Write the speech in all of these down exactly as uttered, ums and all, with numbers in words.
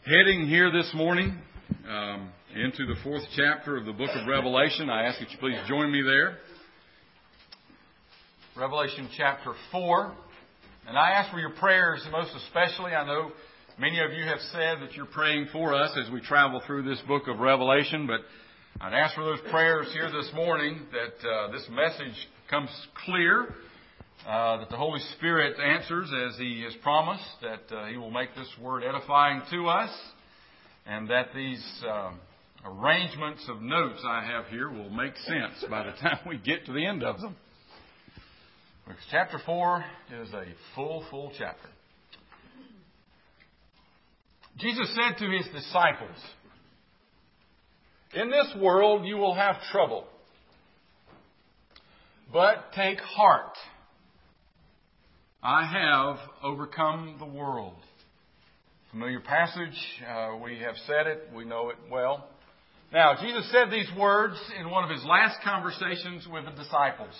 heading here this morning um, into the fourth chapter of the book of Revelation. I ask that you please join me there. Revelation chapter four. And I ask for your prayers most especially. I know many of you have said that you're praying for us as we travel through this book of Revelation. But I'd ask for those prayers here this morning that uh, this message comes clear. Uh, that the Holy Spirit answers as He has promised, that uh, He will make this word edifying to us, and that these uh, arrangements of notes I have here will make sense by the time we get to the end of them. Because chapter four is a full, full chapter. Jesus said to His disciples, "In this world you will have trouble, but take heart. I have overcome the world." Familiar passage. Uh, we have said it. We know it well. Now, Jesus said these words in one of His last conversations with the disciples.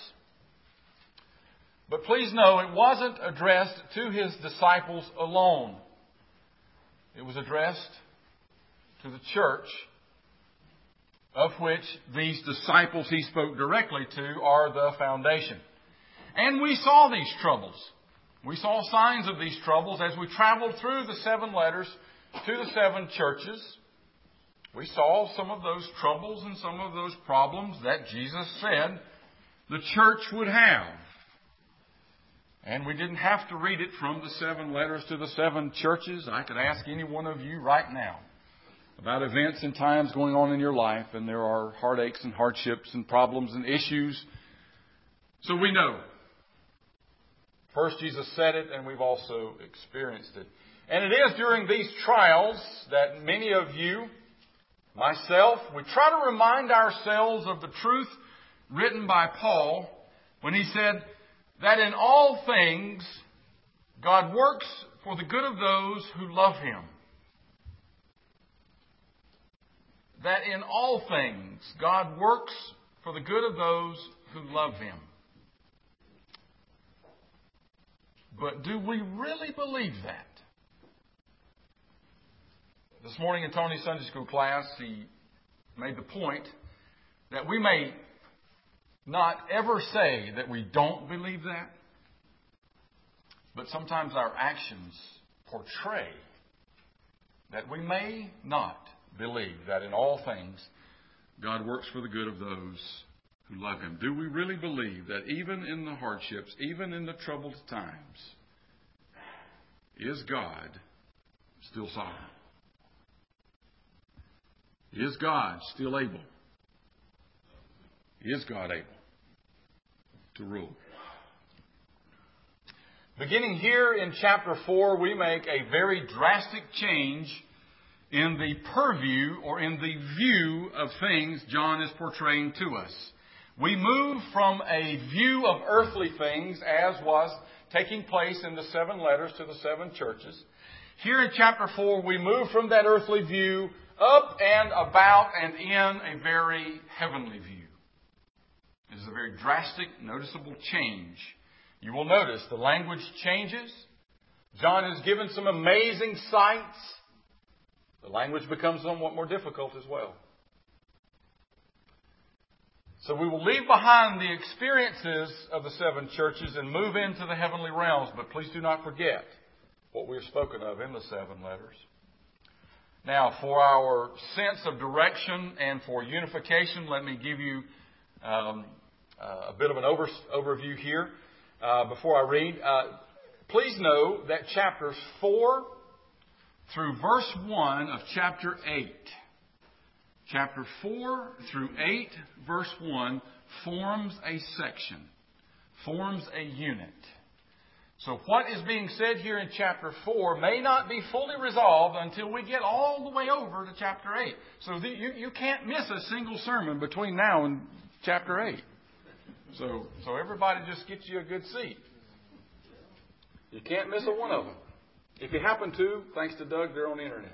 But please know, it wasn't addressed to His disciples alone. It was addressed to the church, of which these disciples He spoke directly to are the foundation. And we saw these troubles. We saw signs of these troubles as we traveled through the seven letters to the seven churches. We saw some of those troubles and some of those problems that Jesus said the church would have. And we didn't have to read it from the seven letters to the seven churches. I could ask any one of you right now about events and times going on in your life, and there are heartaches and hardships and problems and issues. So we know. First, Jesus said it, and we've also experienced it. And it is during these trials that many of you, myself, we try to remind ourselves of the truth written by Paul when he said that in all things God works for the good of those who love Him. That in all things God works for the good of those who love Him. But do we really believe that? This morning in Tony's Sunday school class, he made the point that we may not ever say that we don't believe that, but sometimes our actions portray that we may not believe that in all things God works for the good of those who love Him. Do we really believe that even in the hardships, even in the troubled times, is God still sovereign? Is God still able? Is God able to rule? Beginning here in chapter four, we make a very drastic change in the purview or in the view of things John is portraying to us. We move from a view of earthly things, as was taking place in the seven letters to the seven churches. Here in chapter four, we move from that earthly view up and about and in a very heavenly view. It is a very drastic, noticeable change. You will notice the language changes. John has given some amazing sights. The language becomes somewhat more difficult as well. So we will leave behind the experiences of the seven churches and move into the heavenly realms. But please do not forget what we have spoken of in the seven letters. Now, for our sense of direction and for unification, let me give you um, uh, a bit of an over, overview here uh, before I read. Uh, please know that chapters four through verse one of chapter eight, Chapter four through eight, verse one, forms a section, forms a unit. So what is being said here in chapter four may not be fully resolved until we get all the way over to chapter eight. So the, you, you can't miss a single sermon between now and chapter eight. So, so everybody just get you a good seat. You can't miss a one of them. If you happen to, thanks to Doug, they're on the internet.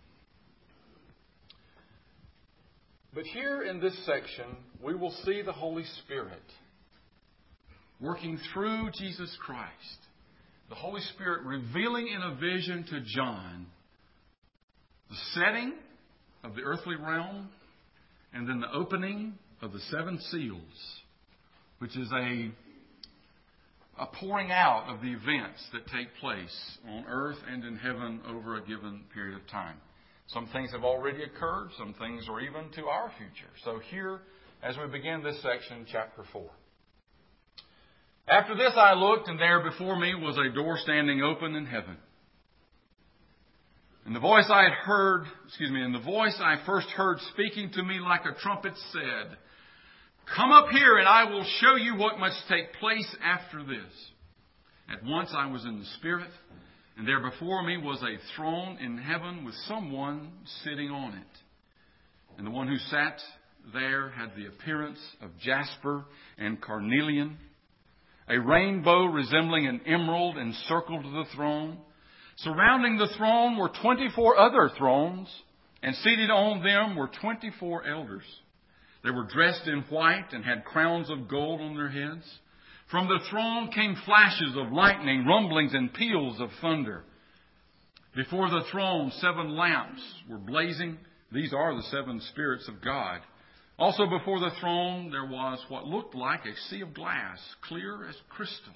But here in this section, we will see the Holy Spirit working through Jesus Christ. The Holy Spirit revealing in a vision to John the the setting of the earthly realm, and then the opening of the seven seals, which is a, a pouring out of the events that take place on earth and in heaven over a given period of time. Some things have already occurred. Some things are even to our future. So here, as we begin this section, chapter four. After this I looked, and there before me was a door standing open in heaven. And the voice I had heard, excuse me, and the voice I first heard speaking to me like a trumpet said, "Come up here, and I will show you what must take place after this." At once I was in the Spirit, and there before me was a throne in heaven with someone sitting on it. And the one who sat there had the appearance of jasper and carnelian. A rainbow resembling an emerald encircled the throne. Surrounding the throne were twenty-four other thrones, and seated on them were twenty-four elders. They were dressed in white and had crowns of gold on their heads. From the throne came flashes of lightning, rumblings, and peals of thunder. Before the throne, seven lamps were blazing. These are the seven spirits of God. Also before the throne, there was what looked like a sea of glass, clear as crystal.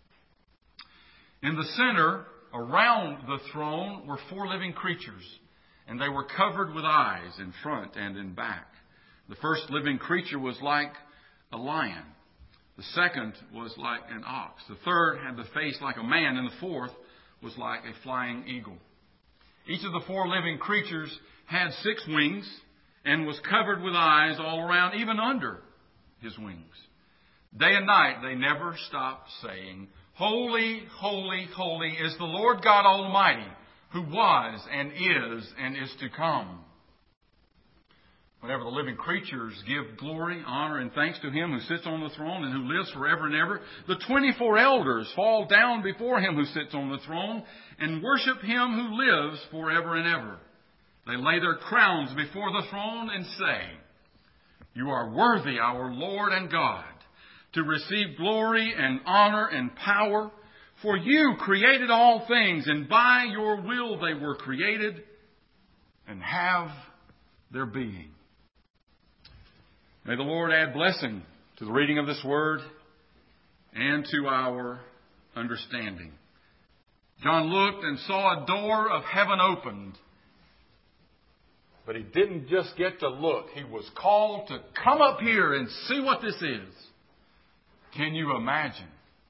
In the center, around the throne, were four living creatures, and they were covered with eyes in front and in back. The first living creature was like a lion. The second was like an ox. The third had the face like a man, and the fourth was like a flying eagle. Each of the four living creatures had six wings and was covered with eyes all around, even under his wings. Day and night they never stopped saying, "Holy, holy, holy is the Lord God Almighty, who was and is and is to come." Whenever the living creatures give glory, honor, and thanks to Him who sits on the throne and who lives forever and ever, the twenty-four elders fall down before Him who sits on the throne and worship Him who lives forever and ever. They lay their crowns before the throne and say, "You are worthy, our Lord and God, to receive glory and honor and power, for you created all things, and by your will they were created and have their being." May the Lord add blessing to the reading of this word and to our understanding. John looked and saw a door of heaven opened. But he didn't just get to look. He was called to come up here and see what this is. Can you imagine?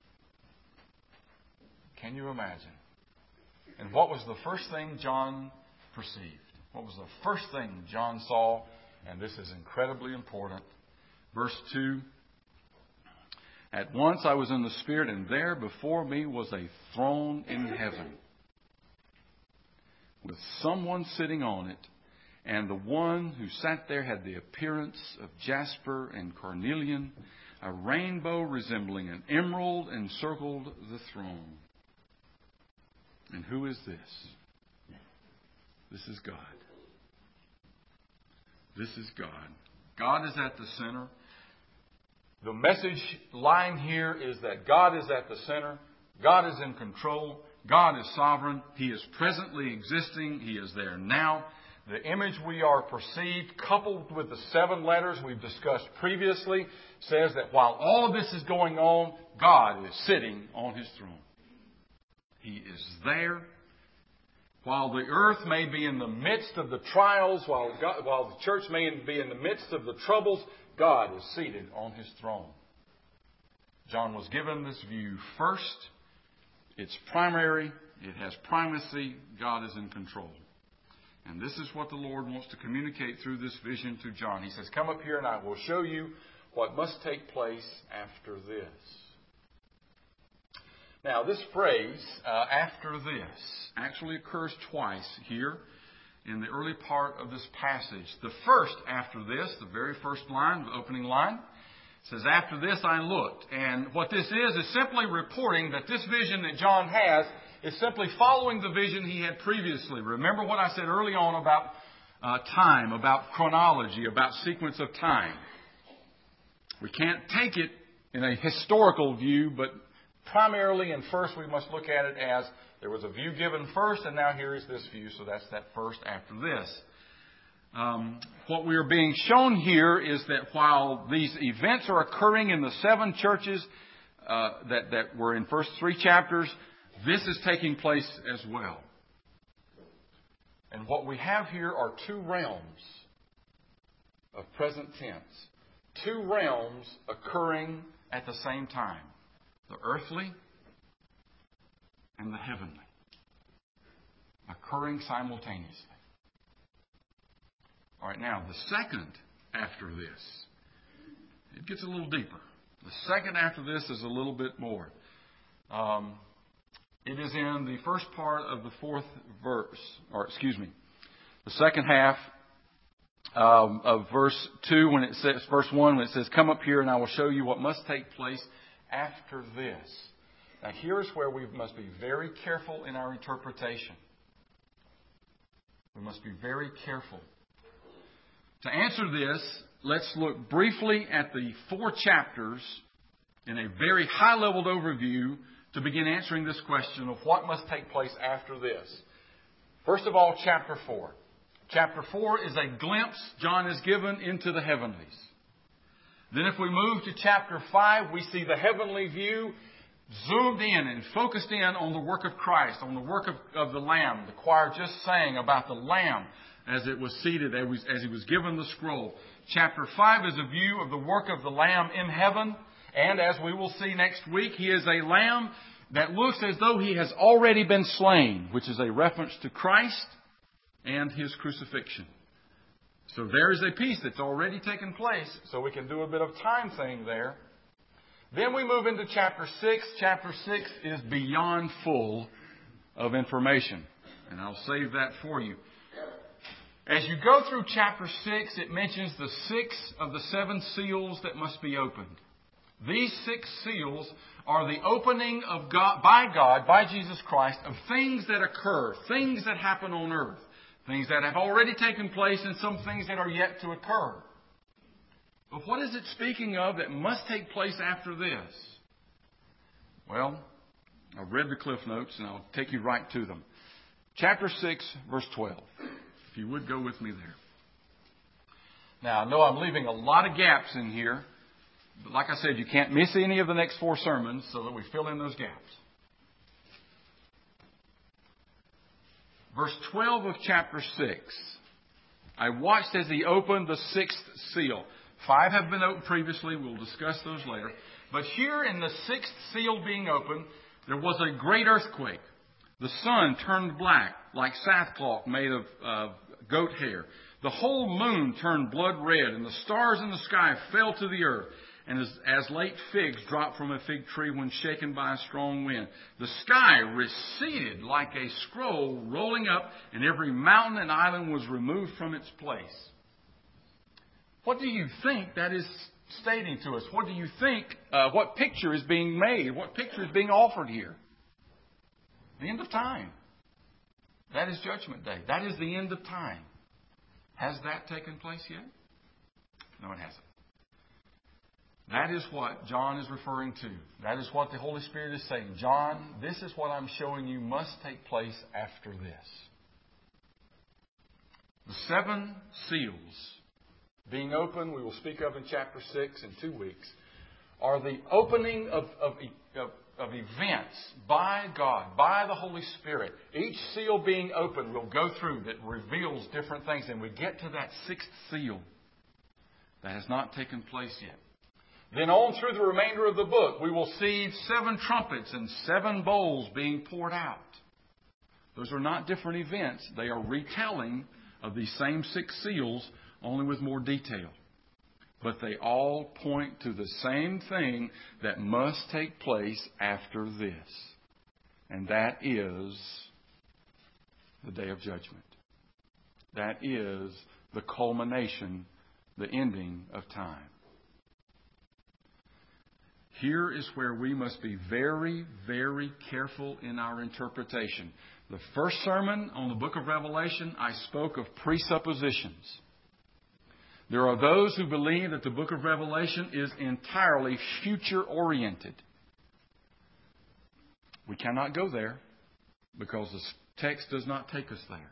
Can you imagine? And what was the first thing John perceived? What was the first thing John saw? And this is incredibly important. Verse two. At once I was in the Spirit, and there before me was a throne in heaven, with someone sitting on it. And the one who sat there had the appearance of jasper and carnelian. A rainbow resembling an emerald encircled the throne. And who is this? This is God. This is God. God is at the center. The message line here is that God is at the center. God is in control. God is sovereign. He is presently existing. He is there now. The image we are perceived, coupled with the seven letters we've discussed previously, says that while all of this is going on, God is sitting on His throne. He is there. While the earth may be in the midst of the trials, while, God, while the church may be in the midst of the troubles, God is seated on His throne. John was given this view first. It's primary. It has primacy. God is in control. And this is what the Lord wants to communicate through this vision to John. He says, "Come up here and I will show you what must take place after this." Now, this phrase, uh, "after this," actually occurs twice here in the early part of this passage. The first, "after this," the very first line, the opening line, says, "After this I looked." And what this is, is simply reporting that this vision that John has is simply following the vision he had previously. Remember what I said early on about uh, time, about chronology, about sequence of time. We can't take it in a historical view, but primarily and first we must look at it as There was a view given first, and now here is this view. So that's that first after this. Um, what we are being shown here is that while these events are occurring in the seven churches uh, that, that were in first three chapters, this is taking place as well. And what we have here are two realms of present tense. Two realms occurring at the same time. The earthly and the heavenly. Occurring simultaneously. All right, now the second after this, it gets a little deeper. The second after this is a little bit more. Um, it is in the first part of the fourth verse, or excuse me, the second half um, of verse two, when it says verse one, when it says, "Come up here, and I will show you what must take place after this." Now, here's where we must be very careful in our interpretation. We must be very careful. To answer this, let's look briefly at the four chapters in a very high-leveled overview to begin answering this question of what must take place after this. First of all, chapter four. Chapter four is a glimpse John is given into the heavenlies. Then if we move to chapter five, we see the heavenly view zoomed in and focused in on the work of Christ, on the work of, of the Lamb. The choir just sang about the Lamb as it was seated, as he was given the scroll. Chapter five is a view of the work of the Lamb in heaven. And as we will see next week, he is a Lamb that looks as though he has already been slain, which is a reference to Christ and his crucifixion. So there is a piece that's already taken place, so we can do a bit of time thing there. Then we move into chapter six. Chapter six is beyond full of information, and I'll save that for you. As you go through chapter six, it mentions the six of the seven seals that must be opened. These six seals are the opening of God, by God, by Jesus Christ, of things that occur, things that happen on earth, things that have already taken place and some things that are yet to occur. But what is it speaking of that must take place after this? Well, I've read the Cliff Notes and I'll take you right to them. Chapter six, verse twelve. If you would go with me there. Now, I know I'm leaving a lot of gaps in here. But like I said, you can't miss any of the next four sermons so that we fill in those gaps. Verse twelve of chapter six. I watched as he opened the sixth seal. Five have been opened previously. We'll discuss those later. But here in the sixth seal being opened, there was a great earthquake. The sun turned black like sackcloth made of uh, goat hair. The whole moon turned blood red, and the stars in the sky fell to the earth. And as, as late figs drop from a fig tree when shaken by a strong wind. The sky receded like a scroll rolling up, and every mountain and island was removed from its place. What do you think that is stating to us? What do you think, uh, what picture is being made? What picture is being offered here? The end of time. That is Judgment Day. That is the end of time. Has that taken place yet? No, it hasn't. That is what John is referring to. That is what the Holy Spirit is saying. John, this is what I'm showing you must take place after this. The seven seals being opened, we will speak of in chapter six in two weeks, are the opening of, of, of, of events by God, by the Holy Spirit. Each seal being opened we'll go through that reveals different things. And we get to that sixth seal that has not taken place yet. Then on through the remainder of the book, we will see seven trumpets and seven bowls being poured out. Those are not different events. They are retelling of these same six seals, only with more detail. But they all point to the same thing that must take place after this. And that is the day of judgment. That is the culmination, the ending of time. Here is where we must be very, very careful in our interpretation. The first sermon on the book of Revelation, I spoke of presuppositions. There are those who believe that the book of Revelation is entirely future-oriented. We cannot go there. because the text does not take us there.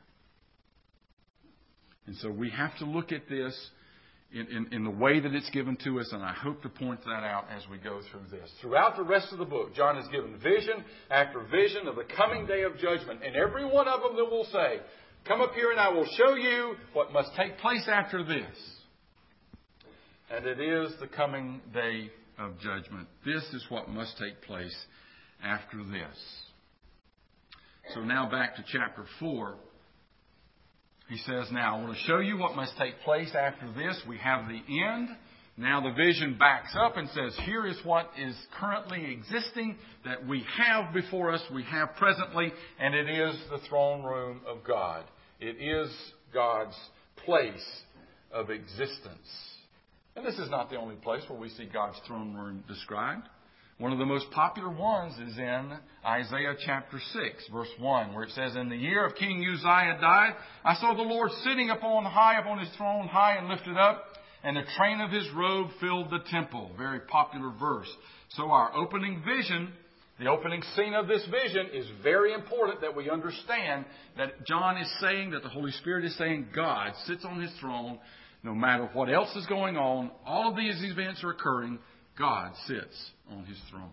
And so we have to look at this in, in, in the way that it's given to us, and I hope to point that out as we go through this. Throughout the rest of the book, John has given vision after vision of the coming day of judgment. And every one of them that will say, come up here and I will show you what must take place after this. And it is the coming day of judgment. This is what must take place after this. So now back to chapter four. He says, now I want to show you what must take place after this. We have the end. Now the vision backs up and says, here is what is currently existing that we have before us, we have presently, and it is the throne room of God. It is God's place of existence. And this is not the only place where we see God's throne room described. One of the most popular ones is in Isaiah chapter six, verse one, where it says, in the year of King Uzziah died, I saw the Lord sitting upon high upon his throne, high and lifted up, and the train of his robe filled the temple. Very popular verse. So our opening vision, the opening scene of this vision, is very important that we understand that John is saying, that the Holy Spirit is saying, God sits on his throne. No matter what else is going on, all of these events are occurring, God sits on his throne.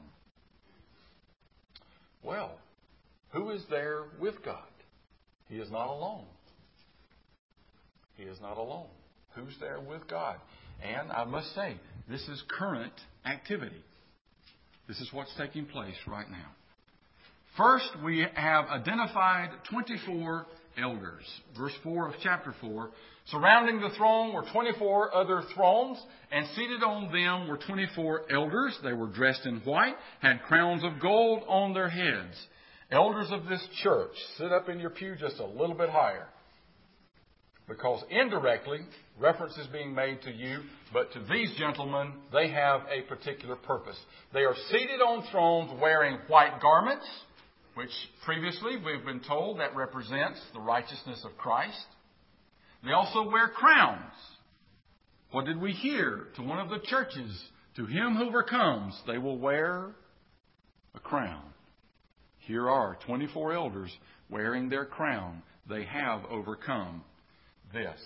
Well, who is there with God? He is not alone. He is not alone. Who's there with God? And I must say, this is current activity. This is what's taking place right now. First, we have identified twenty-four elders. Verse four of chapter four. Surrounding the throne were twenty-four other thrones, and seated on them were twenty-four elders. They were dressed in white, had crowns of gold on their heads. Elders of this church, sit up in your pew just a little bit higher. Because indirectly, reference is being made to you, but to these gentlemen, they have a particular purpose. They are seated on thrones wearing white garments, which previously we've been told that represents the righteousness of Christ. They also wear crowns. What did we hear to one of the churches? To him who overcomes, they will wear a crown. Here are twenty-four elders wearing their crown. They have overcome this.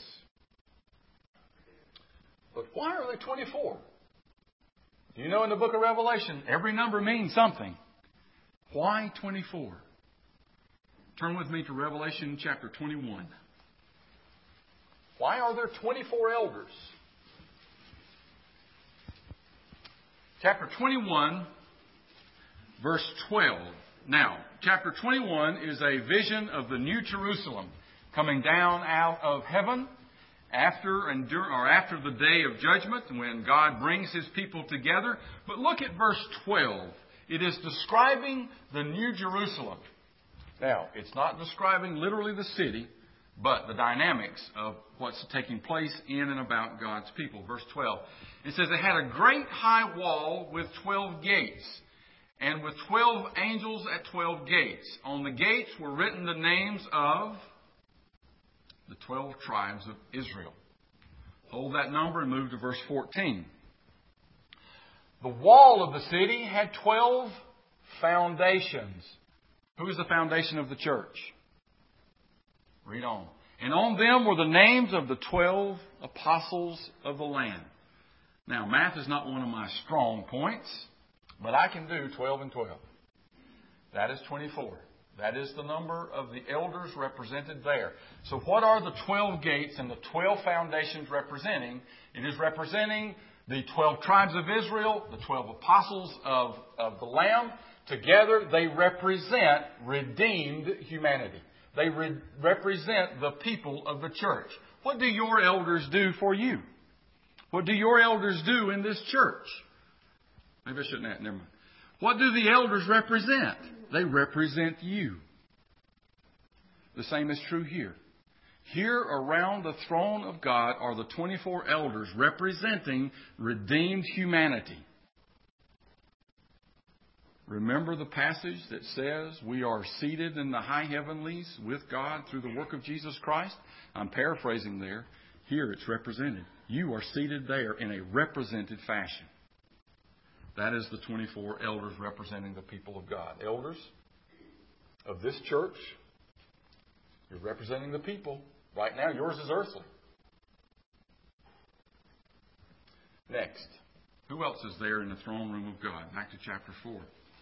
But why are they twenty-four? Do you know in the book of Revelation, every number means something. Why twenty-four? Turn with me to Revelation chapter twenty-one. Why are there twenty-four elders? Chapter twenty-one, verse twelve. Now, chapter twenty-one is a vision of the New Jerusalem coming down out of heaven after and during, or after the day of judgment when God brings his people together. But look at verse twelve. It is describing the New Jerusalem. Now, it's not describing literally the city, but the dynamics of what's taking place in and about God's people. Verse twelve. It says, it had a great high wall with twelve gates, and with twelve angels at twelve gates. On the gates were written the names of the twelve tribes of Israel. Hold that number and move to verse fourteen. The wall of the city had twelve foundations. Who is the foundation of the church? Read on. And on them were the names of the twelve apostles of the Lamb. Now, math is not one of my strong points, but I can do twelve and twelve. That is twenty-four. That is the number of the elders represented there. So what are the twelve gates and the twelve foundations representing? It is representing the twelve tribes of Israel, the twelve apostles of, of the Lamb. Together, they represent redeemed humanity. They re- represent the people of the church. What do your elders do for you? What do your elders do in this church? Maybe I shouldn't add. Never mind. What do the elders represent? They represent you. The same is true here. Here around the throne of God are the twenty-four elders representing redeemed humanity. Remember the passage that says we are seated in the high heavenlies with God through the work of Jesus Christ? I'm paraphrasing there. Here it's represented. You are seated there in a represented fashion. That is the twenty-four elders representing the people of God. Elders of this church. You're representing the people. Right now, yours is earthly. Next. Who else is there in the throne room of God? Back to chapter four.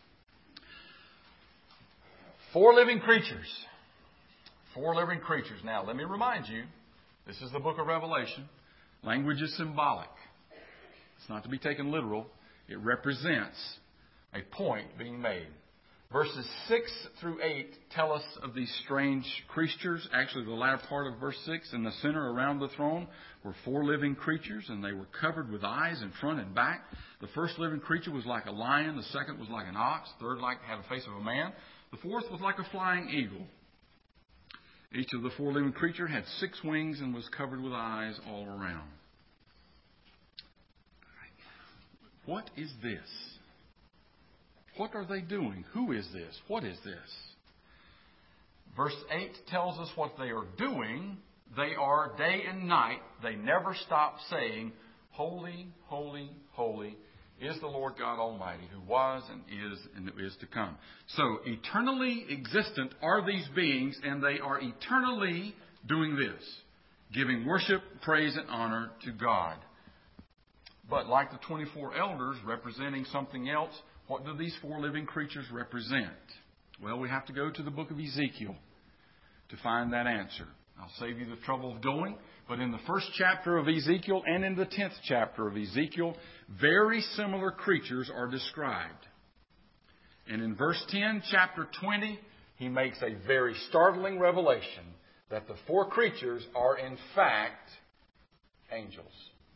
Four living creatures. Four living creatures. Now, let me remind you, this is the book of Revelation. Language is symbolic. It's not to be taken literal. It represents a point being made. Verses six through eight tell us of these strange creatures. Actually, the latter part of verse six, in the center around the throne were four living creatures, and they were covered with eyes in front and back. The first living creature was like a lion. The second was like an ox. The third like had the face of a man. The fourth was like a flying eagle. Each of the four living creatures had six wings and was covered with eyes all around. What is this? What are they doing? Who is this? What is this? Verse eight tells us what they are doing. They are day and night. They never stop saying, Holy, holy, holy is the Lord God Almighty, who was and is and is to come. So, eternally existent are these beings, and they are eternally doing this, giving worship, praise, and honor to God. But like the twenty-four elders representing something else, what do these four living creatures represent? Well, we have to go to the book of Ezekiel to find that answer. I'll save you the trouble of going. But in the first chapter of Ezekiel and in the tenth chapter of Ezekiel, very similar creatures are described. And in verse ten, chapter twenty, he makes a very startling revelation that the four creatures are in fact angels.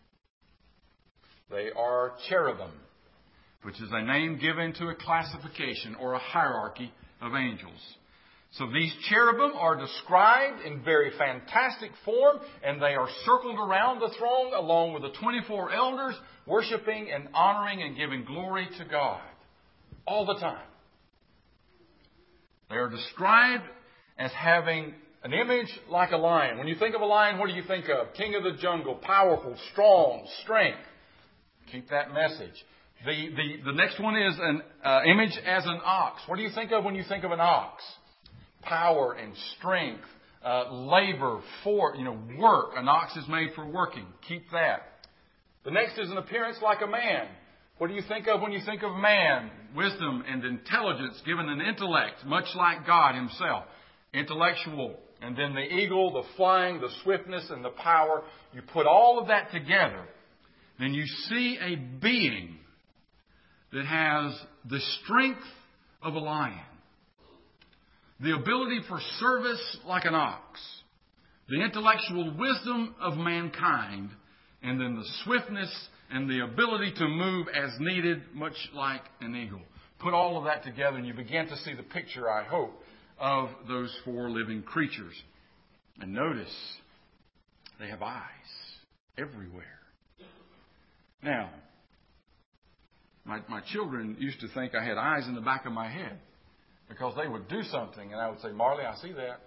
They are cherubim, which is a name given to a classification or a hierarchy of angels. So these cherubim are described in very fantastic form, and they are circled around the throne along with the twenty-four elders, worshiping and honoring and giving glory to God all the time. They are described as having an image like a lion. When you think of a lion, what do you think of? King of the jungle, powerful, strong, strength. Keep that message. The, the, the next one is an uh, image as an ox. What do you think of when you think of an ox? Power and strength, uh, labor, for, you know, work. An ox is made for working. Keep that. The next is an appearance like a man. What do you think of when you think of man? Wisdom and intelligence, given an intellect, much like God Himself. Intellectual. And then the eagle, the flying, the swiftness, and the power. You put all of that together, then you see a being that has the strength of a lion, the ability for service like an ox, the intellectual wisdom of mankind, and then the swiftness and the ability to move as needed, much like an eagle. Put all of that together and you begin to see the picture, I hope, of those four living creatures. And notice, they have eyes everywhere. Now, my, my children used to think I had eyes in the back of my head because they would do something and I would say, Marley, I see that.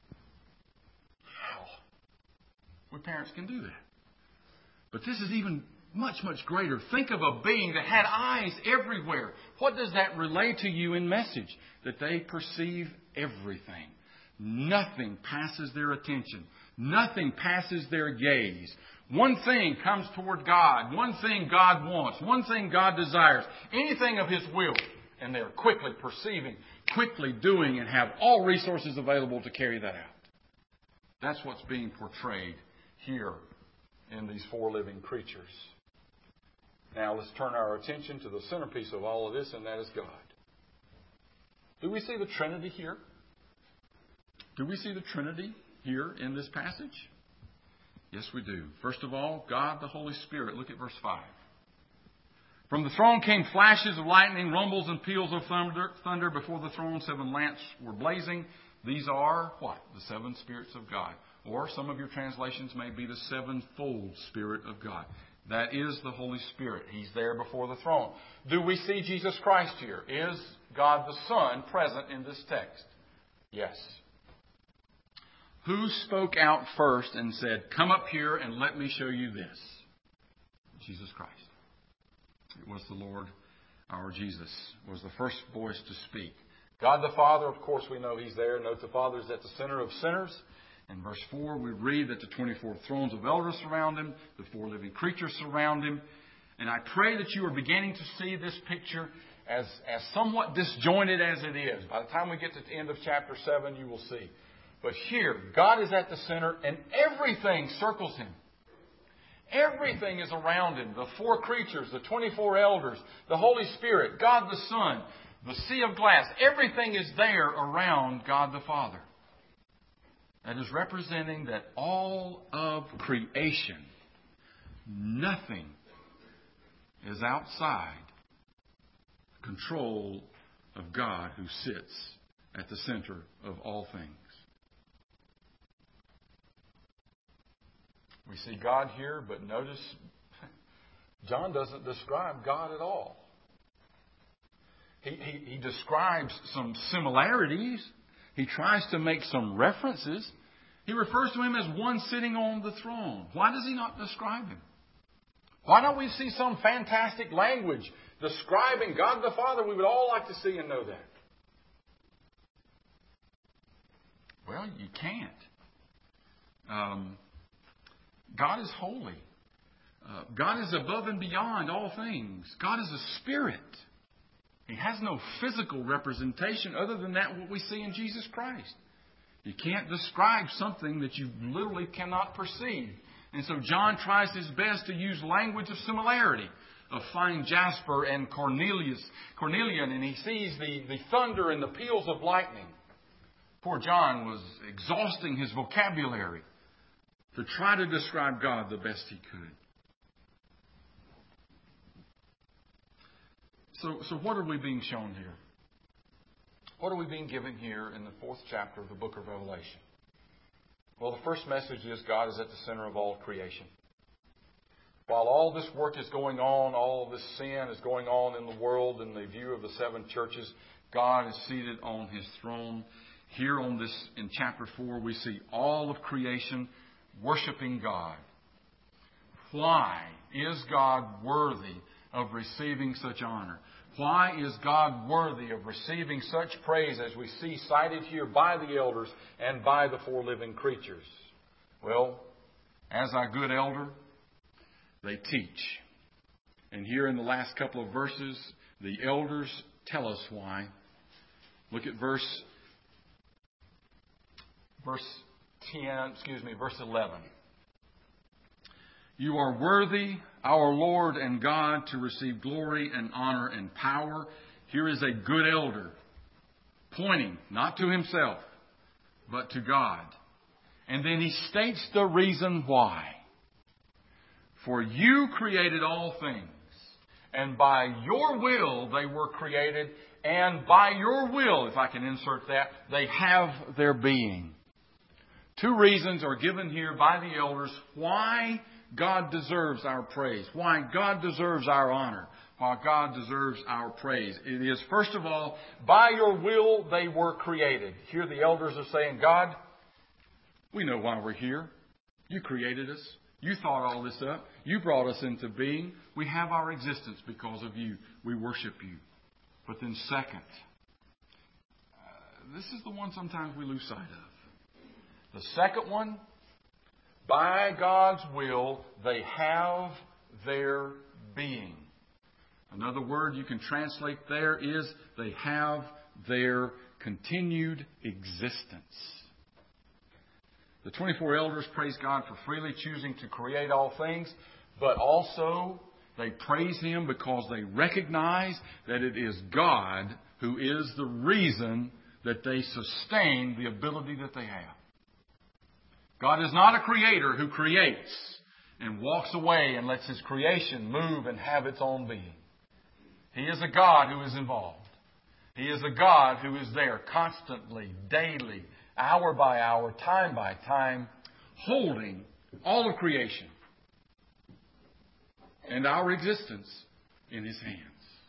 How? We parents can do that. But this is even much, much greater. Think of a being that had eyes everywhere. What does that relay to you in message? That they perceive everything. Nothing passes their attention. Nothing passes their gaze. One thing comes toward God. One thing God wants. One thing God desires. Anything of His will. And they're quickly perceiving, quickly doing, and have all resources available to carry that out. That's what's being portrayed here in these four living creatures. Now let's turn our attention to the centerpiece of all of this, and that is God. Do we see the Trinity here? Do we see the Trinity here in this passage? Yes, we do. First of all, God the Holy Spirit. Look at verse five. From the throne came flashes of lightning, rumbles and peals of thunder. Thunder before the throne, seven lamps were blazing. These are what? The seven spirits of God. Or some of your translations may be the sevenfold Spirit of God. That is the Holy Spirit. He's there before the throne. Do we see Jesus Christ here? Is God the Son present in this text? Yes. Who spoke out first and said, come up here and let me show you this? Jesus Christ. It was the Lord, our Jesus, was the first voice to speak. God the Father, of course, we know He's there. Note the Father is at the center of sinners. In verse four, we read that the twenty-four thrones of elders surround Him. The four living creatures surround Him. And I pray that you are beginning to see this picture as, as somewhat disjointed as it is. By the time we get to the end of chapter seven, you will see. But here, God is at the center and everything circles Him. Everything is around Him. The four creatures, the twenty-four elders, the Holy Spirit, God the Son, the sea of glass. Everything is there around God the Father. That is representing that all of creation, nothing is outside the control of God who sits at the center of all things. We see God here, but notice John doesn't describe God at all. He, he, he describes some similarities. He tries to make some references. He refers to Him as one sitting on the throne. Why does He not describe Him? Why don't we see some fantastic language describing God the Father? We would all like to see and know that. Well, you can't. Um, God is holy. Uh, God is above and beyond all things. God is a spirit. He has no physical representation other than that what we see in Jesus Christ. You can't describe something that you literally cannot perceive. And so John tries his best to use language of similarity, of fine jasper and Cornelius, Cornelian, and he sees the, the thunder and the peals of lightning. Poor John was exhausting his vocabulary to try to describe God the best he could. So, so what are we being shown here? What are we being given here in the fourth chapter of the book of Revelation? Well, the first message is God is at the center of all creation. While all this work is going on, all this sin is going on in the world in the view of the seven churches, God is seated on His throne. Here on this, in chapter four, we see all of creation worshiping God. Why is God worthy of receiving such honor? Why is God worthy of receiving such praise as we see cited here by the elders and by the four living creatures? Well, as our good elder, they teach. And here in the last couple of verses, the elders tell us why. Look at verse verse ten, excuse me, verse eleven. You are worthy, our Lord and God, to receive glory and honor and power. Here is a good elder pointing not to himself, but to God. And then he states the reason why. For you created all things, and by your will they were created, and by your will, if I can insert that, they have their being. Two reasons are given here by the elders why God deserves our praise, why God deserves our honor, why God deserves our praise. It is, first of all, by your will they were created. Here the elders are saying, God, we know why we're here. You created us. You thought all this up. You brought us into being. We have our existence because of you. We worship you. But then second, uh, this is the one sometimes we lose sight of. The second one, by God's will, they have their being. Another word you can translate there is they have their continued existence. The twenty-four elders praise God for freely choosing to create all things, but also they praise Him because they recognize that it is God who is the reason that they sustain the ability that they have. God is not a creator who creates and walks away and lets His creation move and have its own being. He is a God who is involved. He is a God who is there constantly, daily, hour by hour, time by time, holding all of creation and our existence in His hands.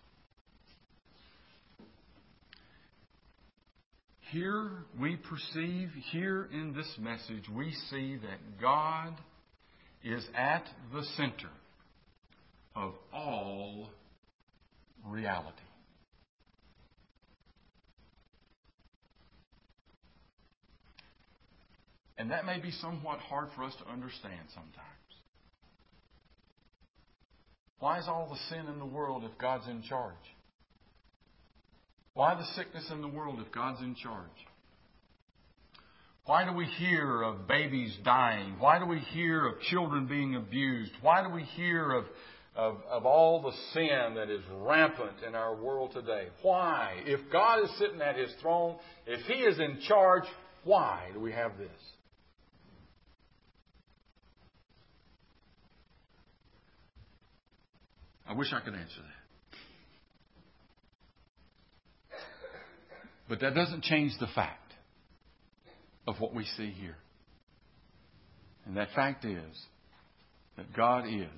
Here we perceive, here in this message, we see that God is at the center of all reality. And that may be somewhat hard for us to understand sometimes. Why is all the sin in the world if God's in charge? Why the sickness in the world if God's in charge? Why do we hear of babies dying? Why do we hear of children being abused? Why do we hear of, of, of all the sin that is rampant in our world today? Why? If God is sitting at His throne, if He is in charge, why do we have this? I wish I could answer that. But that doesn't change the fact of what we see here. And that fact is that God is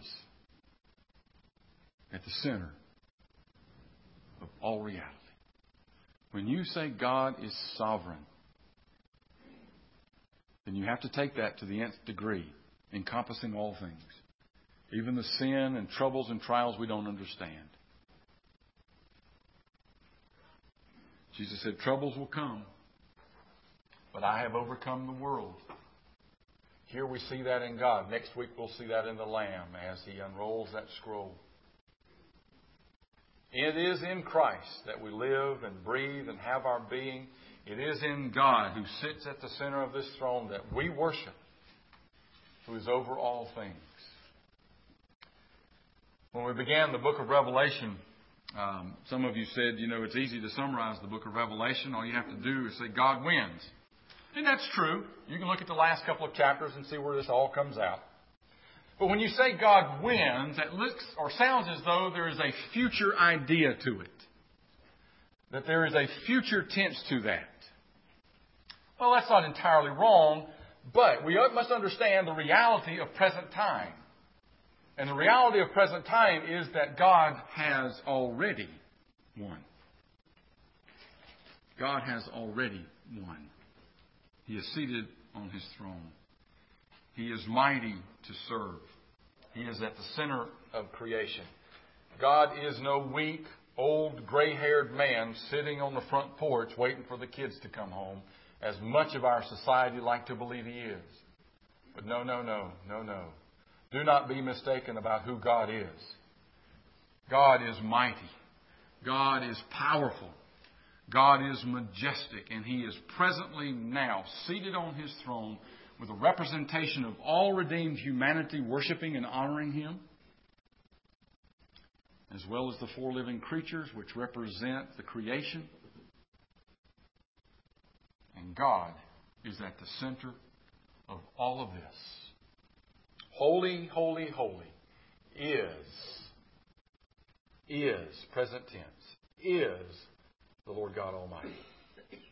at the center of all reality. When you say God is sovereign, then you have to take that to the nth degree, encompassing all things. Even the sin and troubles and trials we don't understand. Jesus said, troubles will come, but I have overcome the world. Here we see that in God. Next week we'll see that in the Lamb as He unrolls that scroll. It is in Christ that we live and breathe and have our being. It is in God who sits at the center of this throne that we worship, who is over all things. When we began the book of Revelation, um, some of you said, you know, it's easy to summarize the book of Revelation. All you have to do is say God wins. And that's true. You can look at the last couple of chapters and see where this all comes out. But when you say God wins, it looks or sounds as though there is a future idea to it. That there is a future tense to that. Well, that's not entirely wrong, but we must understand the reality of present time. And the reality of present time is that God has already won. God has already won. He is seated on His throne. He is mighty to serve. He is at the center of creation. God is no weak, old, gray-haired man sitting on the front porch waiting for the kids to come home, as much of our society like to believe He is. But no, no, no, no, no. Do not be mistaken about who God is. God is mighty. God is powerful. God is majestic. And He is presently now seated on His throne with a representation of all redeemed humanity worshiping and honoring Him, as well as the four living creatures which represent the creation. And God is at the center of all of this. Holy, holy, holy is, is, present tense, is the Lord God Almighty.